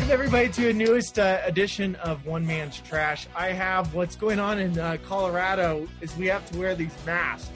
Welcome, everybody, to a newest edition of One Man's Trash. I have what's going on in Colorado is we have to wear these masks.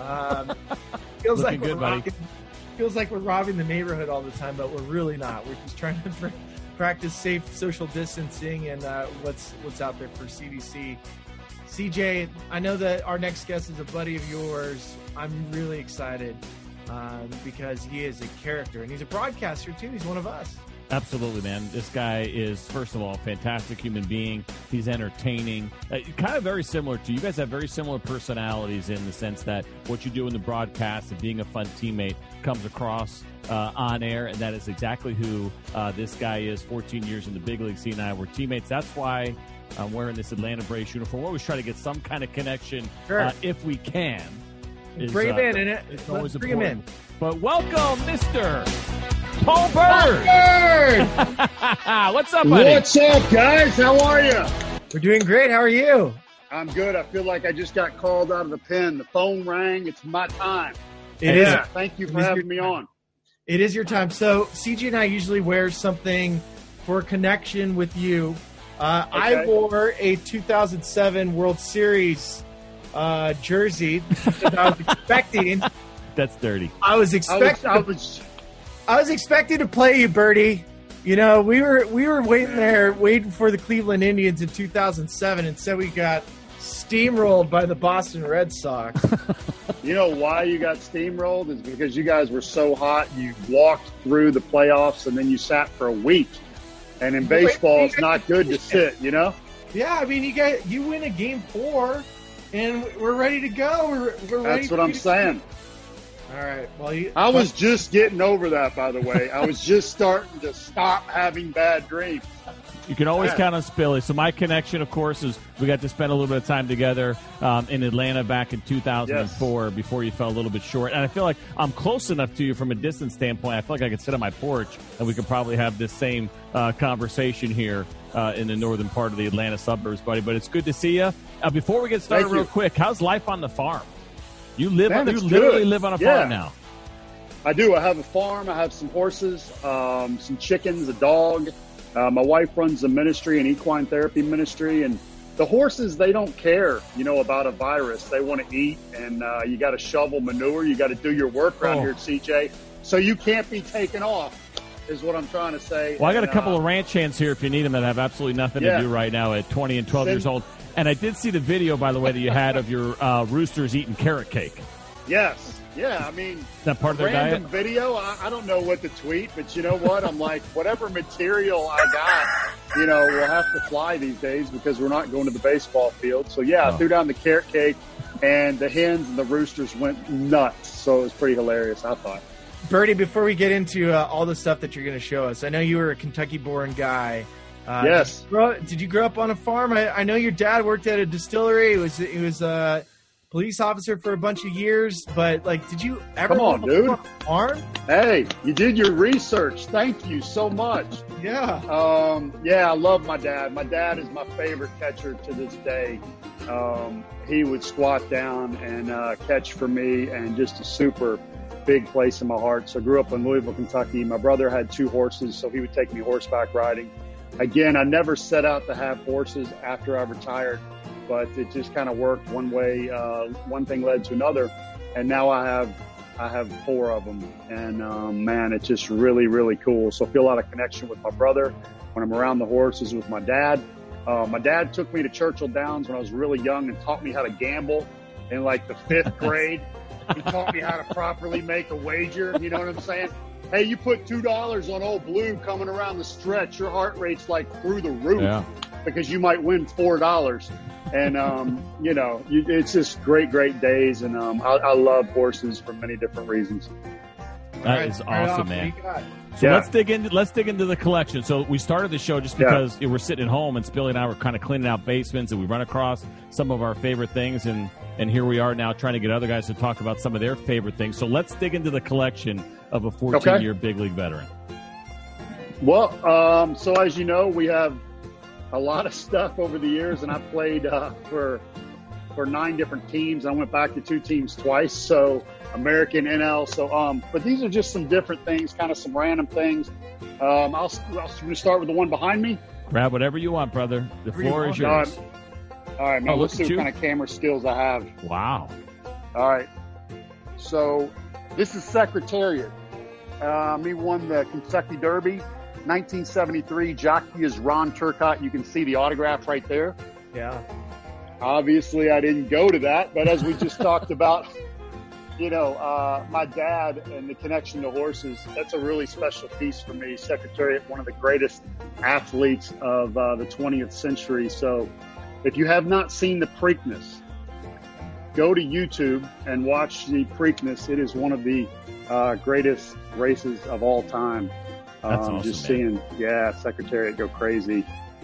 Feels like we're robbing the neighborhood all the time, but we're really not. We're just trying to practice safe social distancing and what's out there for CDC. CJ, I know that our next guest is a buddy of yours. I'm really excited because he is a character, and he's a broadcaster, too. He's one of us. Absolutely, man. This guy is, first of all, a fantastic human being. He's entertaining. Kind of very similar to you guys. Have very similar personalities in the sense that what you do in the broadcast and being a fun teammate comes across on air, and that is exactly who this guy is. 14 years in the big leagues. He and I were teammates. That's why I'm wearing this Atlanta Braves uniform. We always try to get some kind of connection if we can. Bring him in, and it's always bring him in. But welcome, Mr. Paul Bird! What's up, buddy? What's up, guys? How are you? We're doing great. How are you? I'm good. I feel like I just got called out of the pen. The phone rang. It's my time. It is. Thank you for having me on. It is your time. So CJ and I usually wear something for a connection with you. I wore a 2007 World Series jersey that I was expecting. That's dirty. I was expecting to play you, Birdie. You know, we were waiting for the Cleveland Indians in 2007, and so we got steamrolled by the Boston Red Sox. You know why you got steamrolled is because you guys were so hot. You walked through the playoffs, and then you sat for a week. And in baseball, it's not good to sit, you know? Yeah, I mean, you win a Game 4, and we're ready to go. We're ready. That's what I'm saying. All right. Well, I was just getting over that, by the way. I was just starting to stop having bad dreams. You can always count on Spilly. So my connection, of course, is we got to spend a little bit of time together in Atlanta back in 2004 before you fell a little bit short. And I feel like I'm close enough to you from a distance standpoint. I feel like I could sit on my porch and we could probably have this same conversation here in the northern part of the Atlanta suburbs, buddy. But it's good to see you. Before we get started real quick, how's life on the farm? You literally live on a farm now. I do. I have a farm. I have some horses, some chickens, a dog. My wife runs a ministry, an equine therapy ministry, and the horses, they don't care, about a virus. They want to eat, and you got to shovel manure. You got to do your work around here at CJ. So you can't be taken off, is what I'm trying to say. Well, I got a couple of ranch hands here if you need them that have absolutely nothing to do right now at 20 and 12 years old. And I did see the video, by the way, that you had of your roosters eating carrot cake. Yes. Yeah, I mean, is that part of their random diet? video, I don't know what to tweet, but you know what? I'm like, whatever material I got, we'll have to fly these days because we're not going to the baseball field. So, I threw down the carrot cake, and the hens and the roosters went nuts. So it was pretty hilarious, I thought. Birdie, before we get into all the stuff that you're going to show us, I know you were a Kentucky-born guy. Yes. Did you grow up on a farm? I know your dad worked at a distillery. He was a police officer for a bunch of years. But did you ever on a farm? Hey, you did your research. Thank you so much. Yeah. I love my dad. My dad is my favorite catcher to this day. He would squat down and catch for me, and just a super big place in my heart. So I grew up in Louisville, Kentucky. My brother had 2 horses, so he would take me horseback riding. Again, I never set out to have horses after I retired, but it just kind of worked one way. One thing led to another, and now I have 4 of them. And man, it's just really, really cool. So I feel a lot of connection with my brother when I'm around the horses with my dad. My dad took me to Churchill Downs when I was really young and taught me how to gamble in the 5th grade. He taught me how to properly make a wager. You know what I'm saying? Hey, you put $2 on Old Blue coming around the stretch, your heart rate's through the roof because you might win $4. And, it's just great, great days. And I love horses for many different reasons. That is awesome, man. So let's dig into the collection. So we started the show just because we're sitting at home, and Spilly and I were kind of cleaning out basements, and we run across some of our favorite things, and here we are now trying to get other guys to talk about some of their favorite things. So let's dig into the collection of a 14-year big league veteran. Well, so as you know, we have a lot of stuff over the years, and I played for for 9 different teams. I went back to 2 teams twice, so American, NL. So, but these are just some different things, kind of some random things. I'll start with the one behind me. Grab whatever you want, brother. The floor is yours. All right, man. Let's see what kind of camera skills I have. Wow. All right. So this is Secretariat. He won the Kentucky Derby, 1973. Jockey is Ron Turcotte. You can see the autograph right there. Yeah. Obviously, I didn't go to that, but as we just talked about, my dad and the connection to horses, that's a really special piece for me. Secretariat, one of the greatest athletes of the 20th century. So if you have not seen the Preakness, go to YouTube and watch the Preakness. It is one of the greatest races of all time. That's awesome, just seeing, Secretariat go crazy.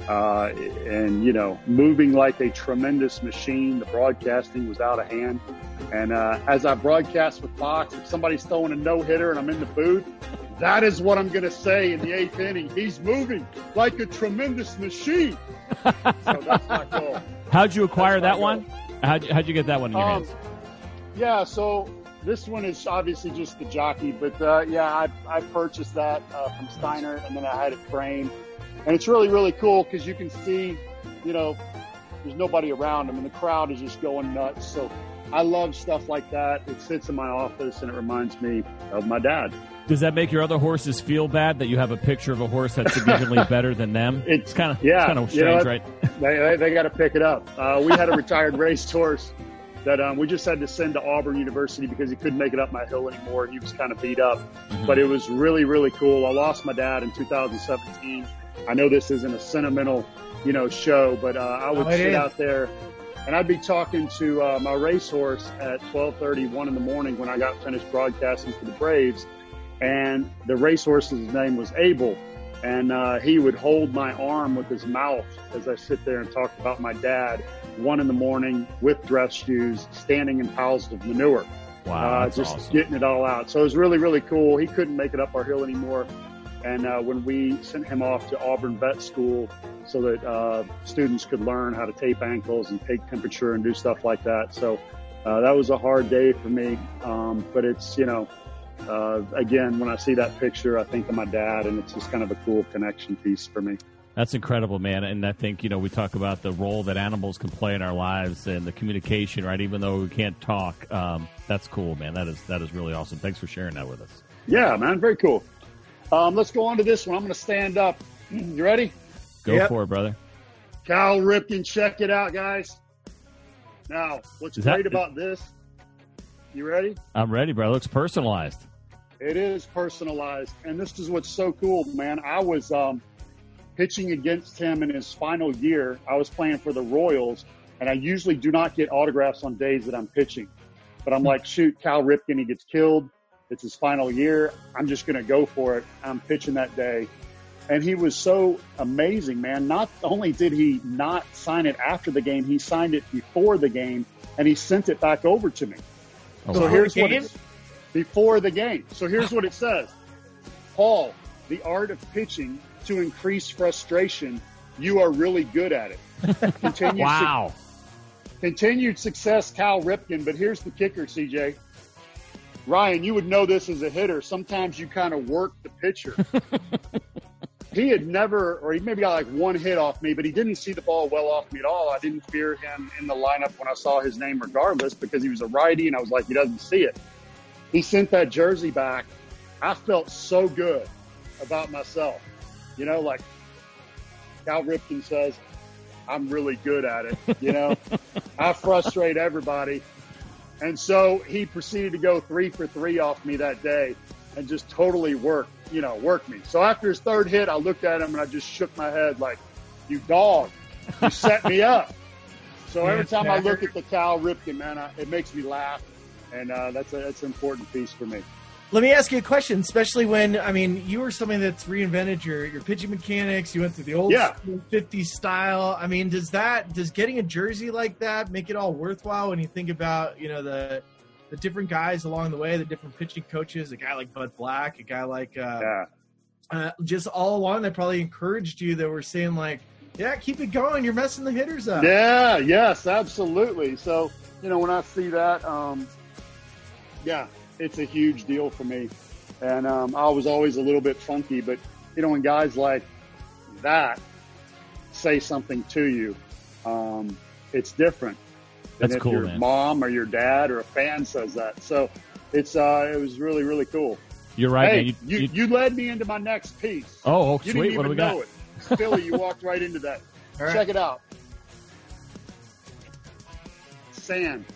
And moving like a tremendous machine. The broadcasting was out of hand. And as I broadcast with Fox, if somebody's throwing a no-hitter and I'm in the booth, that is what I'm going to say in the 8th inning. He's moving like a tremendous machine. So that's my goal. How'd you acquire that one? How'd you get that one in your hands? Yeah, so this one is obviously just the jockey, but I purchased that from Steiner, and then I had it framed. And it's really, really cool because you can see, there's nobody around him, and the crowd is just going nuts. So I love stuff like that. It sits in my office, and it reminds me of my dad. Does that make your other horses feel bad that you have a picture of a horse that's significantly better than them? It's kind of strange, right? They got to pick it up. We had a retired racehorse that we just had to send to Auburn University because he couldn't make it up my hill anymore. He was kind of beat up. Mm-hmm. But it was really, really cool. I lost my dad in 2017. I know this isn't a sentimental, show, but I would sit out there and I'd be talking to my racehorse at 12:30, 1 in the morning when I got finished broadcasting for the Braves. And the racehorse's name was Abel. And he would hold my arm with his mouth as I sit there and talk about my dad, 1 in the morning with dress shoes, standing in piles of manure. Wow, just awesome. Getting it all out. So it was really, really cool. He couldn't make it up our hill anymore. And when we sent him off to Auburn Vet School so that students could learn how to tape ankles and take temperature and do stuff like that. So that was a hard day for me. But it's, again, when I see that picture, I think of my dad, and it's just kind of a cool connection piece for me. That's incredible, man. And I think, we talk about the role that animals can play in our lives and the communication, right? Even though we can't talk. That's cool, man. That is really awesome. Thanks for sharing that with us. Yeah, man. Very cool. Let's go on to this one. I'm going to stand up. You ready? Go for it, brother. Cal Ripken, check it out, guys. Now, what's great about this? You ready? I'm ready, bro. It looks personalized. It is personalized. And this is what's so cool, man. I was pitching against him in his final year. I was playing for the Royals, and I usually do not get autographs on days that I'm pitching. But I'm like, shoot, Cal Ripken, he gets killed. It's his final year. I'm just going to go for it. I'm pitching that day. And he was so amazing, man. Not only did he not sign it after the game, he signed it before the game, and he sent it back over to me. Oh, so here's what it's before the game. So here's what it says. Paul, the art of pitching to increase frustration. You are really good at it. Wow. Continued success, Cal Ripken. But here's the kicker, CJ. Ryan, you would know this as a hitter. Sometimes you kind of work the pitcher. He had never, or he maybe got like one hit off me, but he didn't see the ball well off me at all. I didn't fear him in the lineup when I saw his name regardless because he was a righty, and I was like, he doesn't see it. He sent that jersey back. I felt so good about myself. Like Cal Ripken says, I'm really good at it. I frustrate everybody. And so he proceeded to go 3 for 3 off me that day and just totally work me. So after his third hit, I looked at him and I just shook my head like, you dog, you set me up. So every time I look at the Cal Ripken, man, it makes me laugh. And that's an important piece for me. Let me ask you a question, especially when, you were somebody that's reinvented your pitching mechanics. You went through the old 50s style. Does getting a jersey like that make it all worthwhile when you think about, the different guys along the way, the different pitching coaches, a guy like Bud Black, a guy like just all along that probably encouraged you, that were saying like, Yeah, keep it going. You're messing the hitters up. Yeah, yes, absolutely. So, when I see that, it's a huge deal for me. And I was always a little bit funky, but, when guys like that say something to you, it's different than That's if cool, your man. mom or your dad or a fan says that. So it was really, really cool. You're right, Hey, man. you led me into my next piece. Oh, You sweet. didn't What do even we got? know it. Philly, you walked right into that. All right. Check it out. Sand.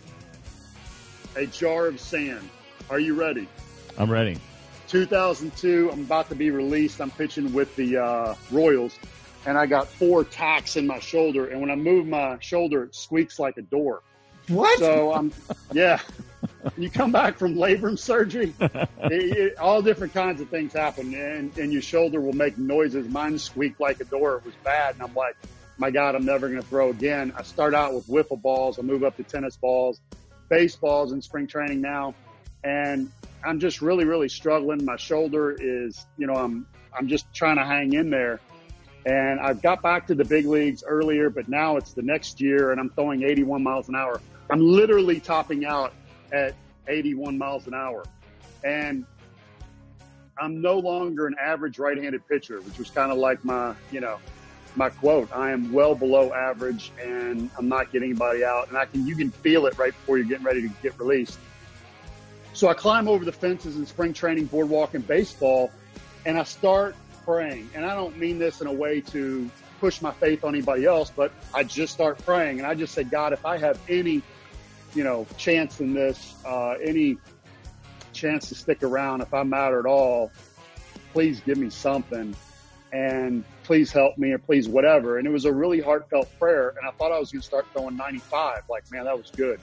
A jar of sand. Are you ready? I'm ready. 2002, I'm about to be released. I'm pitching with the Royals, and I got 4 tacks in my shoulder. And when I move my shoulder, it squeaks like a door. What? So you come back from labrum surgery, all different kinds of things happen, and your shoulder will make noises. Mine squeaked like a door. It was bad, and I'm like, my God, I'm never going to throw again. I start out with wiffle balls. I move up to tennis balls, baseballs in spring training now, and I'm just really, really struggling. My shoulder is, I'm just trying to hang in there. And I've got back to the big leagues earlier, but now it's the next year, and I'm throwing 81 miles an hour. I'm literally topping out at 81 miles an hour. And I'm no longer an average right-handed pitcher, which was kind of like my quote. I am well below average, and I'm not getting anybody out. And you can feel it right before you're getting ready to get released. So I climb over the fences in spring training, boardwalk, and baseball, and I start praying. And I don't mean this in a way to push my faith on anybody else, but I just start praying. And I just say, God, if I have any, chance in this, any chance to stick around, if I matter at all, please give me something, and please help me, or please whatever. And it was a really heartfelt prayer. And I thought I was going to start throwing 95. Like, man, that was good.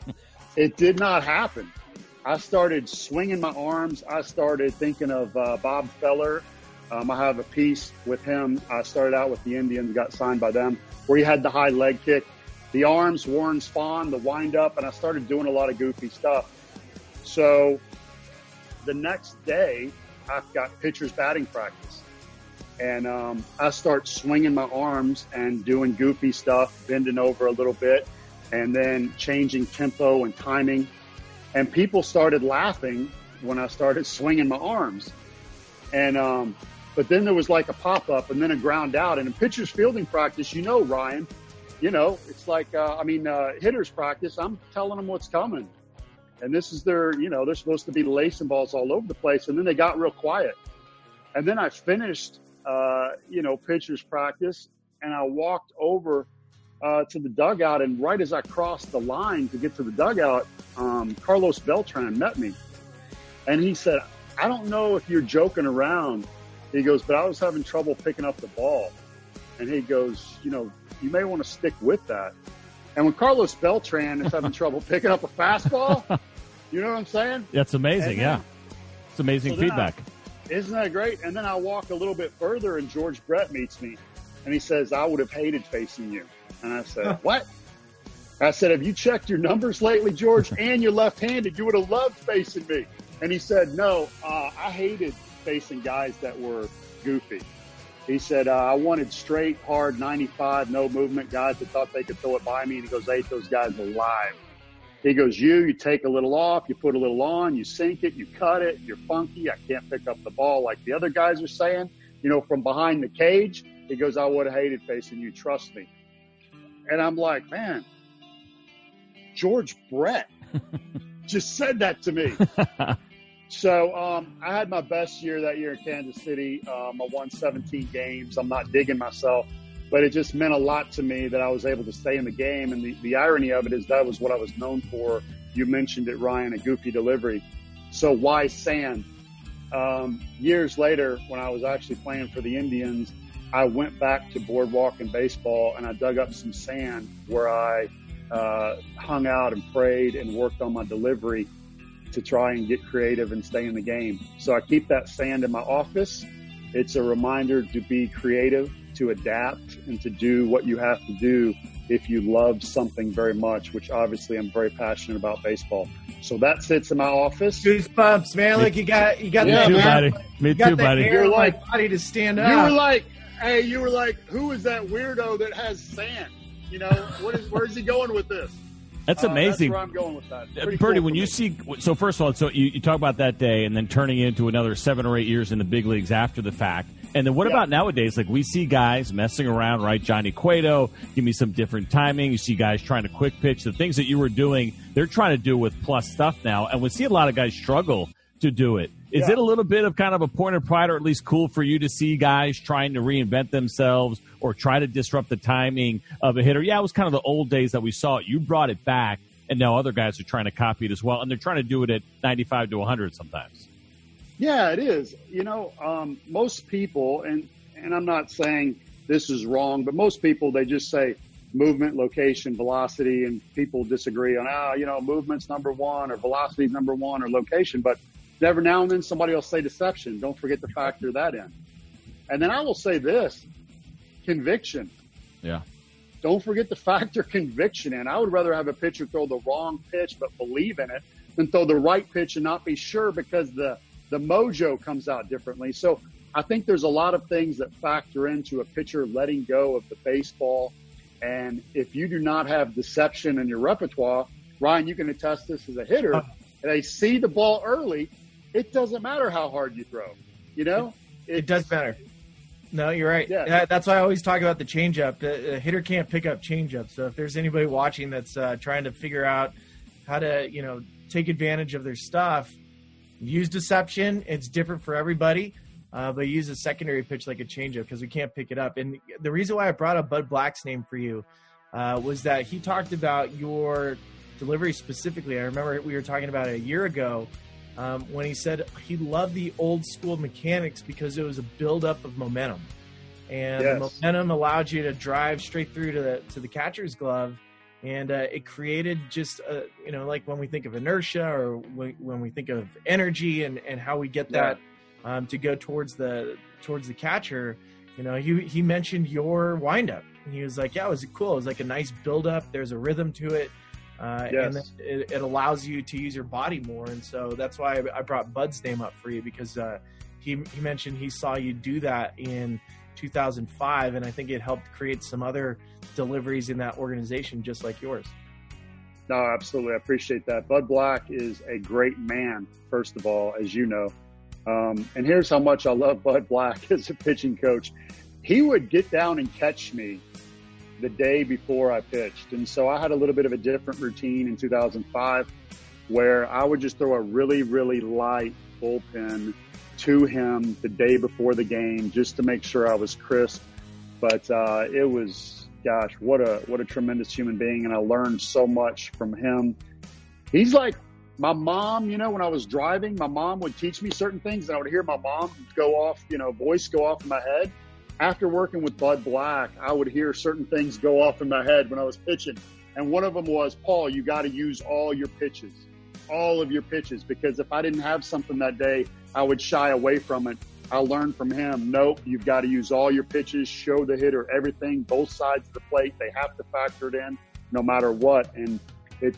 It did not happen. I started swinging my arms. I started thinking of Bob Feller. I have a piece with him. I started out with the Indians, got signed by them, where he had the high leg kick, the arms, Warren Spahn, the wind up, and I started doing a lot of goofy stuff. So the next day, I've got pitcher's batting practice. And I start swinging my arms and doing goofy stuff, bending over a little bit, and then changing tempo and timing. And people started laughing when I started swinging my arms. And but then there was like a pop-up and then a ground out. And in pitcher's fielding practice, Ryan, it's like, hitter's practice, I'm telling them what's coming. And this is they're supposed to be lacing balls all over the place. And then they got real quiet. And then I finished, pitcher's practice, and I walked over to the dugout. And right as I crossed the line to get to the dugout, Carlos Beltran met me. And he said, I don't know if you're joking around. He goes, but I was having trouble picking up the ball. And he goes, you may want to stick with that. And when Carlos Beltran is having trouble picking up a fastball, you know what I'm saying? That's amazing, yeah. It's amazing feedback. Isn't that great? And then I walk a little bit further, and George Brett meets me. And he says, I would have hated facing you. And I said, what? I said, have you checked your numbers lately, George? And you're left-handed. You would have loved facing me. And he said, no, I hated facing guys that were goofy. He said, I wanted straight, hard, 95, no movement guys that thought they could throw it by me. And he goes, I ate those guys alive. He goes, you take a little off, you put a little on, you sink it, you cut it, you're funky. I can't pick up the ball like the other guys are saying, from behind the cage. He goes, I would have hated facing you. Trust me. And I'm like, man, George Brett just said that to me. So I had my best year that year in Kansas City. I won 17 games. I'm not digging myself, but it just meant a lot to me that I was able to stay in the game. And the irony of it is that was what I was known for. You mentioned it, Ryan, a goofy delivery. So why sand? Years later, when I was actually playing for the Indians, I went back to boardwalk and baseball, and I dug up some sand where I hung out and prayed and worked on my delivery to try and get creative and stay in the game. So I keep that sand in my office. It's a reminder to be creative, to adapt, and to do what you have to do if you love something very much, which obviously I'm very passionate about baseball. So that sits in my office. Goosebumps, man. Like you got Me too, buddy. Me too, buddy. You're like body to stand up. You were like, Hey, you were like, who is that weirdo that has sand? You know, where's he going with this? That's amazing. That's where I'm going with that. Bertie, cool when you see, so first of all, so you talk about that day and then turning into another 7 or 8 years in the big leagues after the fact. And then what about nowadays? Like we see guys messing around, right? Johnny Cueto, give me some different timing. You see guys trying to quick pitch. The things that you were doing, they're trying to do with plus stuff now. And we see a lot of guys struggle to do it. Is it a little bit of kind of a point of pride, or at least cool for you to see guys trying to reinvent themselves or try to disrupt the timing of a hitter? Yeah, it was kind of the old days that we saw it. You brought it back, and now other guys are trying to copy it as well, and they're trying to do it at 95 to 100 sometimes. Yeah, it is. You know, most people, and I'm not saying this is wrong, but most people, they just say movement, location, velocity, and people disagree on, movement's number one or velocity's number one or location. But every now and then somebody will say deception. Don't forget to factor that in. And then I will say this, conviction. Yeah. Don't forget to factor conviction in. I would rather have a pitcher throw the wrong pitch but believe in it than throw the right pitch and not be sure because the mojo comes out differently. So I think there's a lot of things that factor into a pitcher letting go of the baseball. And if you do not have deception in your repertoire, Ryan, you can attest this as a hitter, and they see the ball early, it doesn't matter how hard you throw. You know? It does matter. No, you're right. Yeah. That's why I always talk about the changeup. The hitter can't pick up changeup. So if there's anybody watching that's trying to figure out how to, take advantage of their stuff, use deception. It's different for everybody, but use a secondary pitch like a changeup because we can't pick it up. And the reason why I brought up Bud Black's name for you was that he talked about your delivery specifically. I remember we were talking about it a year ago when he said he loved the old school mechanics because it was a buildup of momentum. And the momentum allowed you to drive straight through to the catcher's glove. And it created just, like when we think of inertia or when we think of energy and how we get that to go towards the catcher, he mentioned your windup. And he was like, yeah, it was cool. It was like a nice buildup. There's a rhythm to it. And it allows you to use your body more. And so that's why I brought Bud's name up for you because he mentioned he saw you do that in 2005, and I think it helped create some other deliveries in that organization just like yours. No, absolutely. I appreciate that. Bud Black is a great man, first of all, as you know. And here's how much I love Bud Black as a pitching coach. He would get down and catch me the day before I pitched. And so I had a little bit of a different routine in 2005 where I would just throw a really, really light bullpen to him the day before the game just to make sure I was crisp. But it was, gosh, what a tremendous human being. And I learned so much from him. He's like my mom, when I was driving, my mom would teach me certain things and I would hear my mom go off, voice go off in my head. After working with Bud Black, I would hear certain things go off in my head when I was pitching. And one of them was, Paul, you got to use all of your pitches, because if I didn't have something that day, I would shy away from it. I learned from him, nope, you've got to use all your pitches, show the hitter everything, both sides of the plate. They have to factor it in no matter what. And it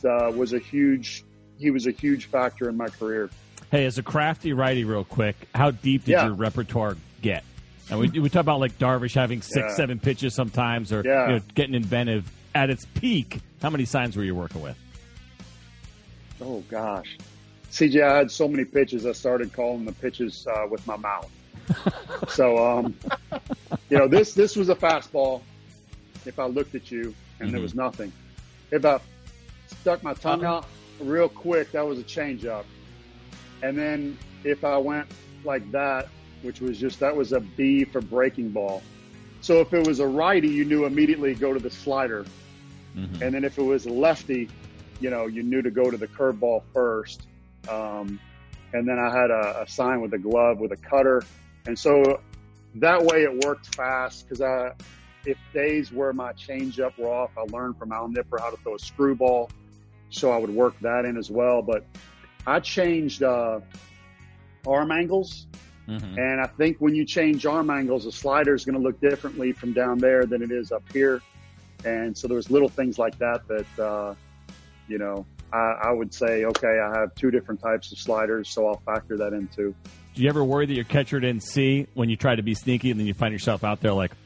he was a huge factor in my career. Hey, as a crafty righty real quick, how deep did your repertoire get? And we talk about like Darvish having 6-7 pitches sometimes or getting inventive. At its peak, how many signs were you working with? Oh, gosh. CJ, I had so many pitches, I started calling the pitches with my mouth. So, this was a fastball if I looked at you and there was nothing. If I stuck my tongue out real quick, that was a changeup. And then if I went like that, which was that was a B for breaking ball. So if it was a righty, you knew immediately go to the slider. Mm-hmm. And then if it was a lefty, you knew to go to the curveball first. And then I had a sign with a glove with a cutter. And so that way it worked fast because if days where my changeup were off, I learned from Al Nipper how to throw a screwball. So I would work that in as well. But I changed arm angles. Mm-hmm. And I think when you change arm angles, the slider is going to look differently from down there than it is up here. And so there was little things like that I would say, okay, I have 2 different types of sliders, so I'll factor that in too. Do you ever worry that your catcher didn't see when you try to be sneaky, and then you find yourself out there like,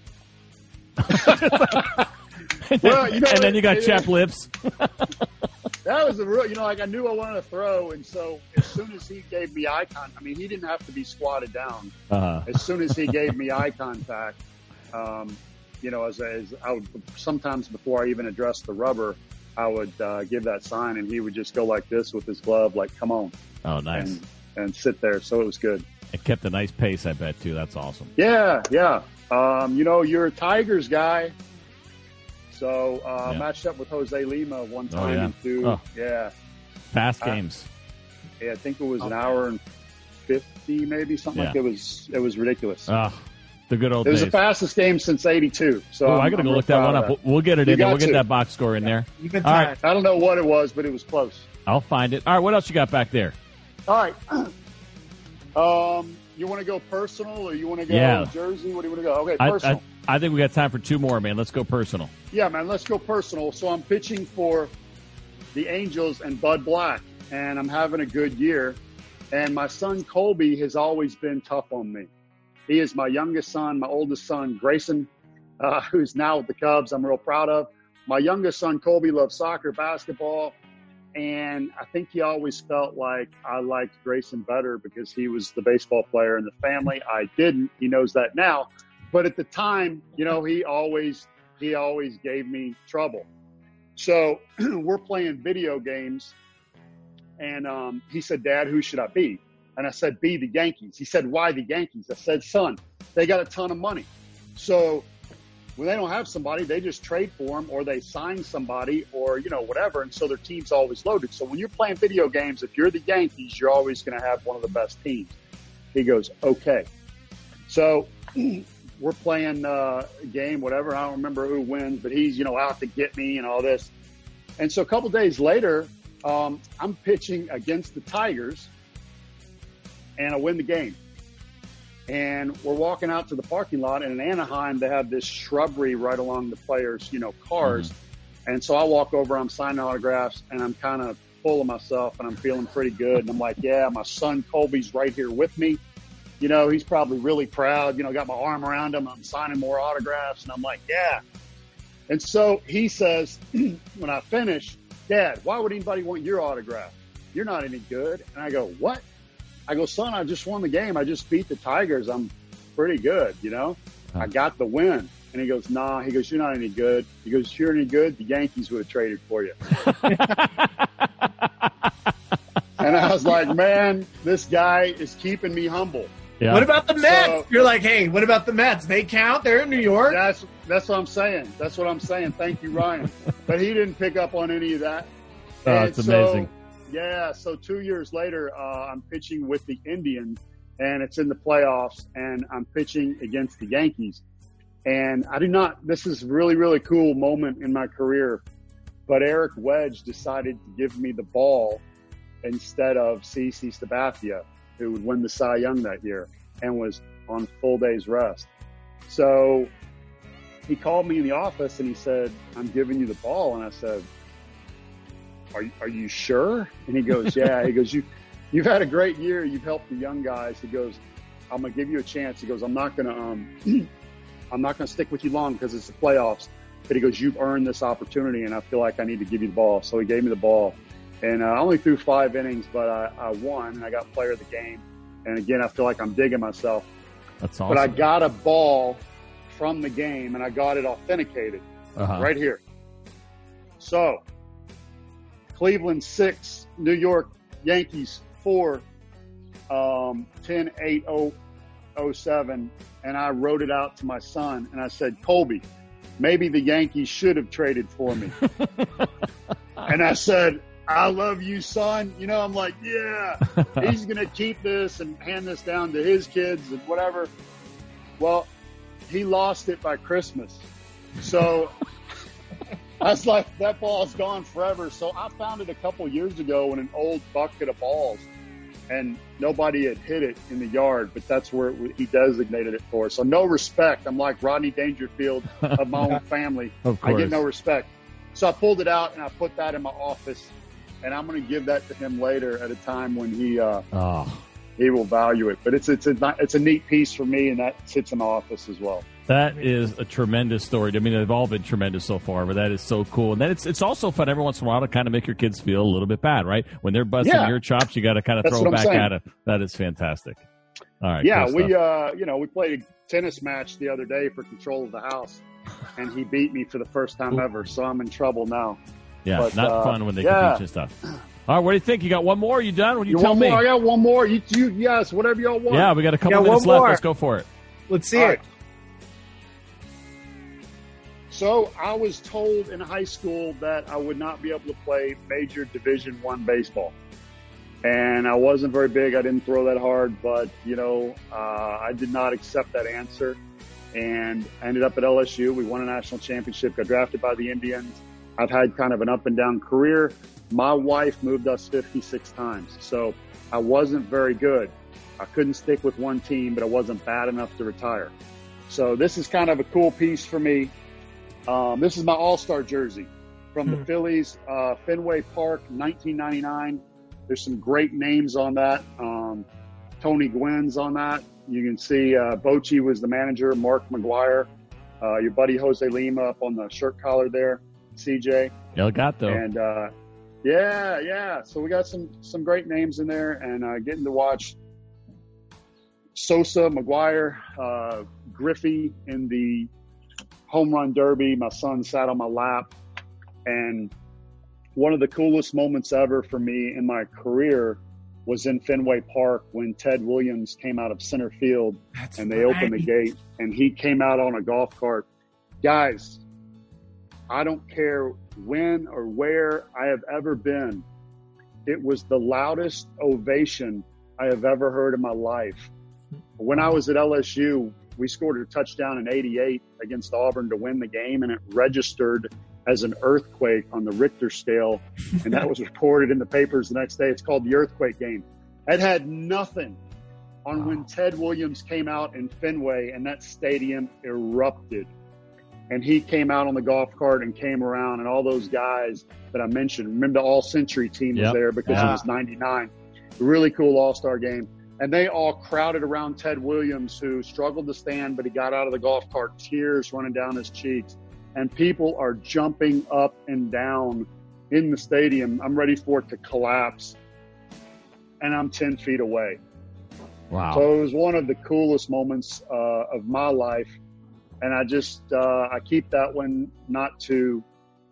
well, and then you got chapped lips? That was a real, like I knew I wanted to throw, and so as soon as he gave me eye contact, I mean, he didn't have to be squatted down. As soon as he gave me eye contact, as I would, sometimes before I even addressed the rubber, I would give that sign, and he would just go like this with his glove, like, come on. Oh, nice. And sit there, so it was good. It kept a nice pace, I bet, too. That's awesome. Yeah. You're a Tigers guy. So I matched up with Jose Lima one time. Fast games. Yeah, I think it was an hour and 50, maybe something like that. It was ridiculous. The good old days. It was the fastest game since '82. So I got to go look that one up. We'll get it in there. We'll get that box score in there. All right. I don't know what it was, but it was close. I'll find it. All right. What else you got back there? All right. You want to go personal or you want to go Jersey? What do you want to go? Okay, personal. I think we got time for 2 more, man. Let's go personal. Yeah, man, let's go personal. So I'm pitching for the Angels and Bud Black, and I'm having a good year. And my son, Colby, has always been tough on me. He is my youngest son, my oldest son, Grayson, who's now with the Cubs. I'm real proud of. My youngest son, Colby, loves soccer, basketball. And I think he always felt like I liked Grayson better because he was the baseball player in the family. I didn't. He knows that now. But at the time, he always gave me trouble. So we're playing video games. And he said, Dad, who should I be? And I said, be the Yankees. He said, why the Yankees? I said, son, they got a ton of money. So when they don't have somebody, they just trade for them or they sign somebody or, whatever. And so their team's always loaded. So when you're playing video games, if you're the Yankees, you're always going to have one of the best teams. He goes, okay. So we're playing a game, whatever. I don't remember who wins, but he's, out to get me and all this. And so a couple days later, I'm pitching against the Tigers and I win the game. And we're walking out to the parking lot, and in Anaheim, they have this shrubbery right along the players', cars. Mm-hmm. And so I walk over, I'm signing autographs, and I'm kind of full of myself, and I'm feeling pretty good. And I'm like, yeah, my son Colby's right here with me. He's probably really proud. Got my arm around him. I'm signing more autographs, and I'm like, yeah. And so he says, when I finish, Dad, why would anybody want your autograph? You're not any good. And I go, what? I go, son, I just won the game. I just beat the Tigers. I'm pretty good, I got the win. And he goes, nah. He goes, you're not any good. He goes, if you're any good, the Yankees would have traded for you. And I was like, man, this guy is keeping me humble. Yeah. What about the Mets? So, you're like, hey, what about the Mets? They count. They're in New York. That's what I'm saying. That's what I'm saying. Thank you, Ryan. But he didn't pick up on any of that. It's amazing. Yeah, so 2 years later, I'm pitching with the Indians, and it's in the playoffs, and I'm pitching against the Yankees. And this is really, really cool moment in my career, but Eric Wedge decided to give me the ball instead of CC Sabathia, who would win the Cy Young that year and was on full day's rest. So he called me in the office, and he said, I'm giving you the ball. And I said, Are you sure? And he goes, yeah. He goes, you've had a great year. You've helped the young guys. He goes, I'm going to give you a chance. He goes, I'm not going to stick with you long because it's the playoffs. But he goes, you've earned this opportunity, and I feel like I need to give you the ball. So he gave me the ball. And I only threw 5 innings, but I won, and I got player of the game. And again, I feel like I'm digging myself. That's awesome. But I got a ball from the game, and I got it authenticated right here. So Cleveland 6, New York Yankees 4, 10-8-0-07. And I wrote it out to my son, and I said, Colby, maybe the Yankees should have traded for me. And I said, I love you, son. I'm like, yeah, he's going to keep this and hand this down to his kids and whatever. Well, he lost it by Christmas. So I was like, that ball's gone forever. So I found it a couple years ago in an old bucket of balls, and nobody had hit it in the yard, but that's where he designated it for. So no respect. I'm like Rodney Dangerfield of my own family. Of course. I get no respect. So I pulled it out, and I put that in my office. and I'm going to give that to him later at a time when he will value it. But it's a neat piece for me, and that sits in the office as well. That is a tremendous story. I mean, they've all been tremendous so far, but that is so cool. And then it's also fun every once in a while to kind of make your kids feel a little bit bad, right? When they're busting your chops, you got to kind of throw back at them. That is fantastic. All right. Yeah, we played a tennis match the other day for control of the house, and he beat me for the first time ever, so I'm in trouble now. Yeah, but, not fun when they compete and stuff. All right, what do you think? You got one more? You done? What do you tell me? I got one more. Yes, whatever y'all want. Yeah, we got a couple minutes left. Let's go for it. Let's see it. So I was told in high school that I would not be able to play major Division I baseball. And I wasn't very big. I didn't throw that hard, but, I did not accept that answer. And I ended up at LSU. We won a national championship, got drafted by the Indians. I've had kind of an up and down career. My wife moved us 56 times. So I wasn't very good. I couldn't stick with one team, but I wasn't bad enough to retire. So this is kind of a cool piece for me. This is my All-Star jersey from the Phillies, Fenway Park, 1999. There's some great names on that. Tony Gwynn's on that. You can see Bochy was the manager, Mark McGuire, your buddy Jose Lima up on the shirt collar there, CJ. El Gato. And yeah. So we got some great names in there, and getting to watch Sosa, McGuire, Griffey in the home run derby. My son sat on my lap, and one of the coolest moments ever for me in my career was in Fenway Park when Ted Williams came out of center field. They opened the gate, and he came out on a golf cart. Guys, I don't care when or where I have ever been. It was the loudest ovation I have ever heard in my life. When I was at LSU, we scored a touchdown in '88 against Auburn to win the game, and it registered as an earthquake on the Richter scale, and that was reported in the papers the next day. It's called the earthquake game. It had nothing on when Ted Williams came out in Fenway, and that stadium erupted. And he came out on the golf cart and came around, and all those guys that I mentioned, remember the All-Century team was there because it was 99. Really cool All-Star game. And they all crowded around Ted Williams, who struggled to stand, but he got out of the golf cart, tears running down his cheeks. And people are jumping up and down in the stadium. I'm ready for it to collapse. And I'm 10 feet away. Wow. So it was one of the coolest moments of my life. And I just, I keep that one not to,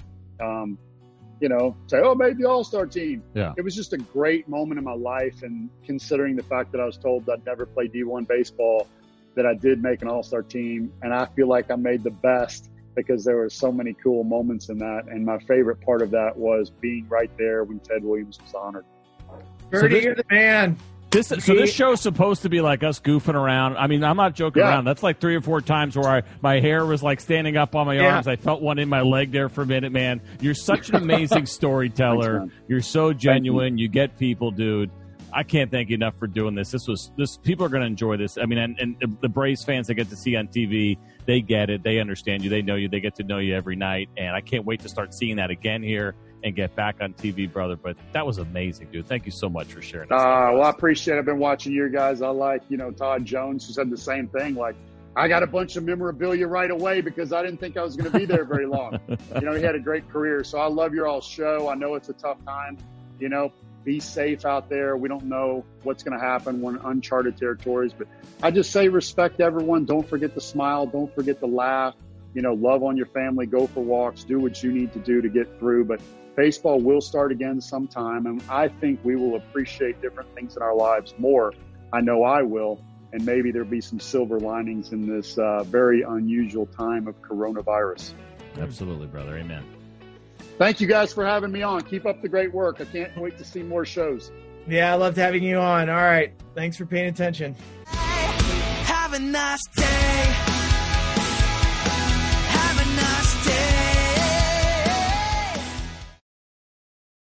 say, I made the All-Star team. Yeah. It was just a great moment in my life. And considering the fact that I was told that I'd never play D1 baseball, that I did make an All-Star team. And I feel like I made the best because there were so many cool moments in that. And my favorite part of that was being right there when Ted Williams was honored. Bertie, you're the man. So this show's supposed to be like us goofing around. I mean, I'm not joking around. That's like 3 or 4 times where my hair was like standing up on my arms. I felt one in my leg there for a minute, man. You're such an amazing storyteller. Thanks, You're so genuine. You get people, dude. I can't thank you enough for doing this. This people are going to enjoy this. I mean, and the Braves fans that get to see on TV, they get it. They understand you. They know you. They get to know you every night. And I can't wait to start seeing that again here and get back on TV, brother. But that was amazing, dude. Thank you so much for sharing that. Well, I appreciate it. I've been watching your guys. I like, Todd Jones, who said the same thing. Like, I got a bunch of memorabilia right away because I didn't think I was going to be there very long. He had a great career. So I love your all show. I know it's a tough time. Be safe out there. We don't know what's going to happen when uncharted territories. But I just say respect everyone. Don't forget to smile. Don't forget to laugh. Love on your family. Go for walks. Do what you need to do to get through. But baseball will start again sometime, and I think we will appreciate different things in our lives more. I know I will, and maybe there'll be some silver linings in this very unusual time of coronavirus. Absolutely, brother. Amen. Thank you guys for having me on. Keep up the great work. I can't wait to see more shows. Yeah, I loved having you on. All right. Thanks for paying attention. Have a nice day.